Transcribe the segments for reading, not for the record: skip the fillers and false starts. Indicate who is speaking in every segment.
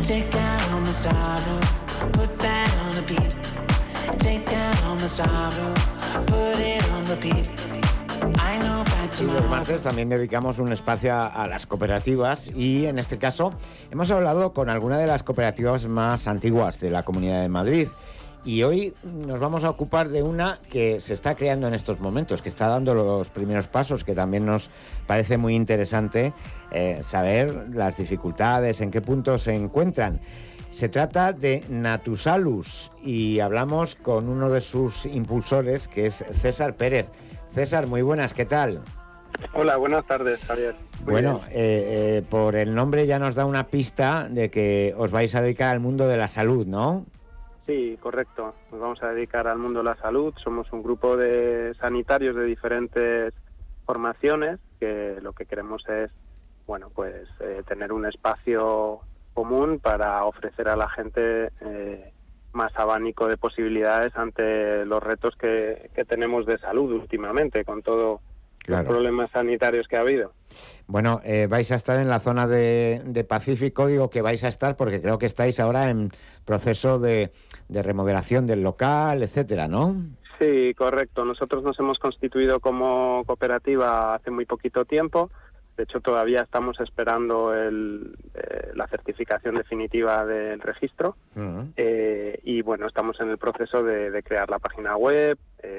Speaker 1: Take down all my sorrow, put that on repeat. Take down all my sorrow, put it on repeat. I know by
Speaker 2: Y los
Speaker 1: tomorrow.
Speaker 2: martes también dedicamos un espacio a las cooperativas y en este caso hemos hablado con alguna de las cooperativas más antiguas de la Comunidad de Madrid. Y hoy nos vamos a ocupar de una que se está creando en estos momentos, que está dando los primeros pasos, que también nos parece muy interesante saber las dificultades, en qué punto se encuentran. Se trata de Natusalus y hablamos con uno de sus impulsores, que es César Pérez. César, muy buenas, ¿qué tal?
Speaker 3: Hola, buenas tardes, Javier.
Speaker 2: Bueno, por el nombre ya nos da una pista de que os vais a dedicar al mundo de la salud, ¿no?
Speaker 3: Sí, correcto. Nos vamos a dedicar al mundo de la salud. Somos un grupo de sanitarios de diferentes formaciones que lo que queremos es, bueno, pues tener un espacio común para ofrecer a la gente más abanico de posibilidades ante los retos que tenemos de salud últimamente, con todos los problemas sanitarios que ha habido.
Speaker 2: Bueno, vais a estar en la zona de Pacífico, digo que vais a estar porque creo que estáis ahora en proceso de remodelación del local, etcétera, ¿no?
Speaker 3: Sí, correcto. Nosotros nos hemos constituido como cooperativa hace muy poquito tiempo. De hecho, todavía estamos esperando la certificación definitiva del registro. Uh-huh. Y bueno, estamos en el proceso de crear la página web,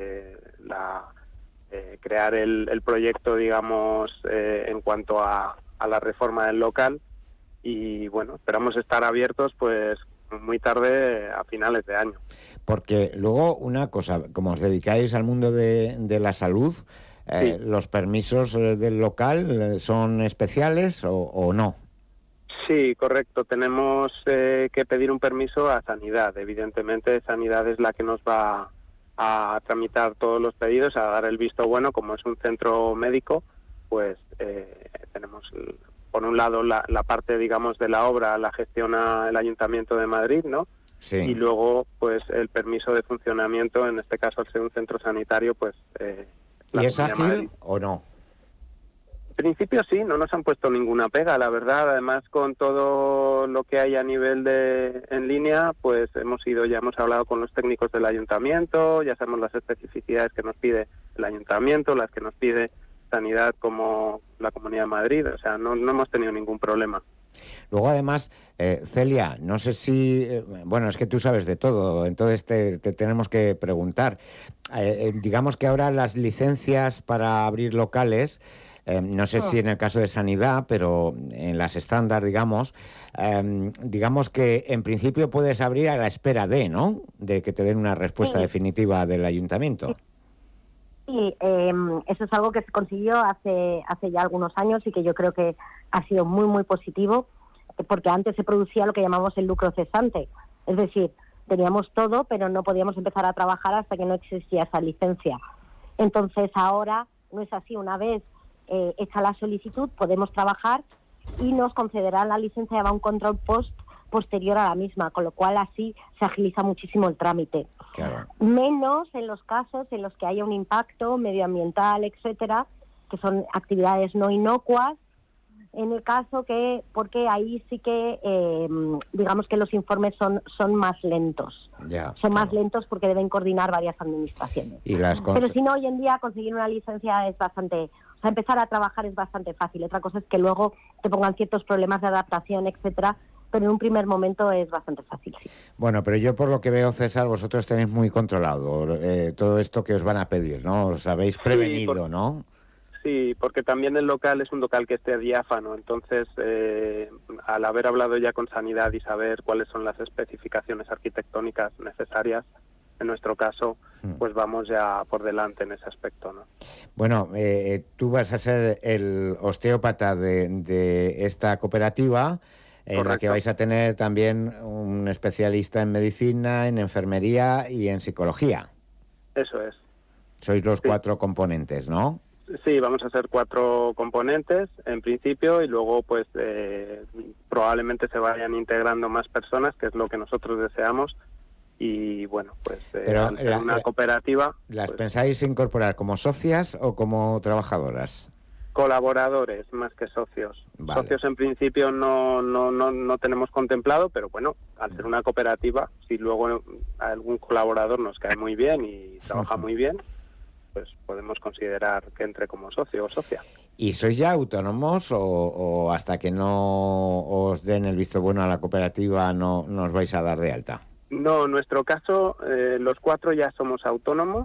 Speaker 3: crear el proyecto, digamos, en cuanto a la reforma del local. Y bueno, esperamos estar abiertos pues muy tarde, a finales de año.
Speaker 2: Porque luego una cosa, como os dedicáis al mundo de la salud, sí. ¿Los permisos del local son especiales o no?
Speaker 3: Sí, correcto. Tenemos que pedir un permiso a Sanidad. Evidentemente, Sanidad es la que nos va a tramitar todos los pedidos, a dar el visto bueno. Como es un centro médico, pues tenemos, por un lado, la parte, digamos, de la obra la gestiona el Ayuntamiento de Madrid, ¿no? Sí. Y luego, pues, el permiso de funcionamiento, en este caso, al ser un centro sanitario, pues...
Speaker 2: ¿Y es ágil o no?
Speaker 3: En principio sí, no nos han puesto ninguna pega, la verdad. Además, con todo lo que hay a nivel en línea, pues ya hemos hablado con los técnicos del ayuntamiento, ya sabemos las especificidades que nos pide el ayuntamiento, las que nos pide Sanidad como la Comunidad de Madrid, o sea, no hemos tenido ningún problema.
Speaker 2: Luego, además, Celia, no sé si... bueno, es que tú sabes de todo, entonces te tenemos que preguntar. Digamos que ahora las licencias para abrir locales... no sé si en el caso de Sanidad, pero en las estándar, digamos que en principio puedes abrir a la espera ¿no? De que te den una respuesta definitiva del ayuntamiento.
Speaker 4: Sí, eso es algo que se consiguió hace ya algunos años y que yo creo que ha sido muy, muy positivo, porque antes se producía lo que llamamos el lucro cesante. Es decir, teníamos todo, pero no podíamos empezar a trabajar hasta que no existía esa licencia. Entonces ahora no es así. Una vez hecha la solicitud, podemos trabajar y nos concederán la licencia y va un control posterior a la misma, con lo cual así se agiliza muchísimo el trámite. Claro. Menos en los casos en los que haya un impacto medioambiental, etcétera, que son actividades no inocuas, en el caso porque ahí sí que digamos que los informes son más lentos. Son más lentos porque deben coordinar varias administraciones. Pero si no, hoy en día conseguir una licencia es bastante... O sea, empezar a trabajar es bastante fácil. Otra cosa es que luego te pongan ciertos problemas de adaptación, etcétera, pero en un primer momento es bastante fácil. Sí.
Speaker 2: Bueno, pero yo por lo que veo, César, vosotros tenéis muy controlado todo esto que os van a pedir, ¿no? Os habéis prevenido, ¿no?
Speaker 3: Sí, porque también el local es un local que esté diáfano, entonces al haber hablado ya con Sanidad y saber cuáles son las especificaciones arquitectónicas necesarias, en nuestro caso, pues vamos ya por delante en ese aspecto, ¿no?
Speaker 2: Bueno, tú vas a ser el osteópata de esta cooperativa, en la que vais a tener también un especialista en medicina, en enfermería y en psicología.
Speaker 3: Eso es.
Speaker 2: Sois los 4 componentes, ¿no?
Speaker 3: Sí, vamos a ser 4 componentes en principio y luego pues probablemente se vayan integrando más personas, que es lo que nosotros deseamos. Y bueno, pues al ser una cooperativa...
Speaker 2: ¿Las
Speaker 3: pues,
Speaker 2: pensáis incorporar como socias o como trabajadoras?
Speaker 3: Colaboradores más que socios.
Speaker 2: Vale.
Speaker 3: Socios en principio no tenemos contemplado, pero bueno, al ser una cooperativa, si luego algún colaborador nos cae muy bien y trabaja muy bien, pues podemos considerar que entre como socio o socia.
Speaker 2: ¿Y sois ya autónomos o hasta que no os den el visto bueno a la cooperativa no os vais a dar de alta?
Speaker 3: No, en nuestro caso, los 4 ya somos autónomos.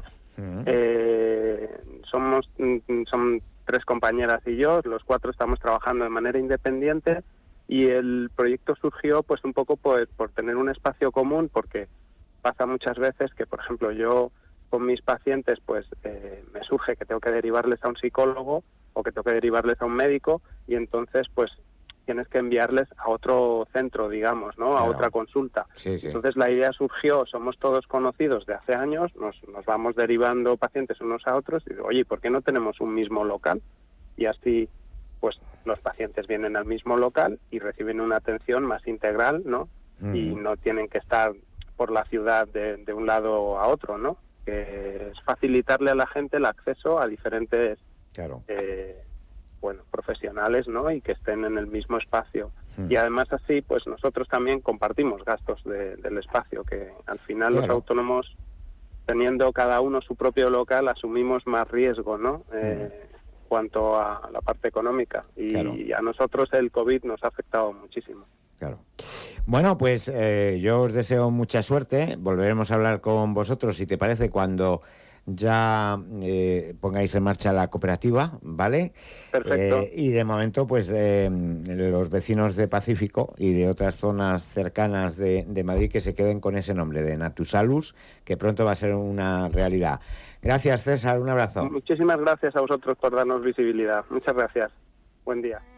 Speaker 3: Son 3 compañeras y yo, los 4 estamos trabajando de manera independiente y el proyecto surgió pues un poco por tener un espacio común, porque pasa muchas veces que, por ejemplo, yo con mis pacientes pues me surge que tengo que derivarles a un psicólogo o que tengo que derivarles a un médico y entonces pues tienes que enviarles a otro centro, digamos, ¿no?
Speaker 2: Claro.
Speaker 3: A otra consulta.
Speaker 2: Sí.
Speaker 3: Entonces la idea surgió, somos todos conocidos de hace años, nos vamos derivando pacientes unos a otros y digo, oye, ¿por qué no tenemos un mismo local? Y así, pues los pacientes vienen al mismo local y reciben una atención más integral, ¿no? Y no tienen que estar por la ciudad de un lado a otro, ¿no? Que es facilitarle a la gente el acceso a diferentes
Speaker 2: Claro.
Speaker 3: profesionales, ¿no? Y que estén en el mismo espacio. Y además así, pues nosotros también compartimos gastos del espacio, que al final
Speaker 2: Claro.
Speaker 3: los autónomos, teniendo cada uno su propio local, asumimos más riesgo, ¿no? Cuanto a la parte económica. Y
Speaker 2: Claro.
Speaker 3: a nosotros el COVID nos ha afectado muchísimo.
Speaker 2: Claro. Bueno, pues yo os deseo mucha suerte. Volveremos a hablar con vosotros, si te parece, cuando ya pongáis en marcha la cooperativa, ¿vale?
Speaker 3: Perfecto.
Speaker 2: Y de momento, pues los vecinos de Pacífico y de otras zonas cercanas de Madrid que se queden con ese nombre de Natusalus, que pronto va a ser una realidad. Gracias, César. Un abrazo.
Speaker 3: Muchísimas gracias a vosotros por darnos visibilidad. Muchas gracias. Buen día.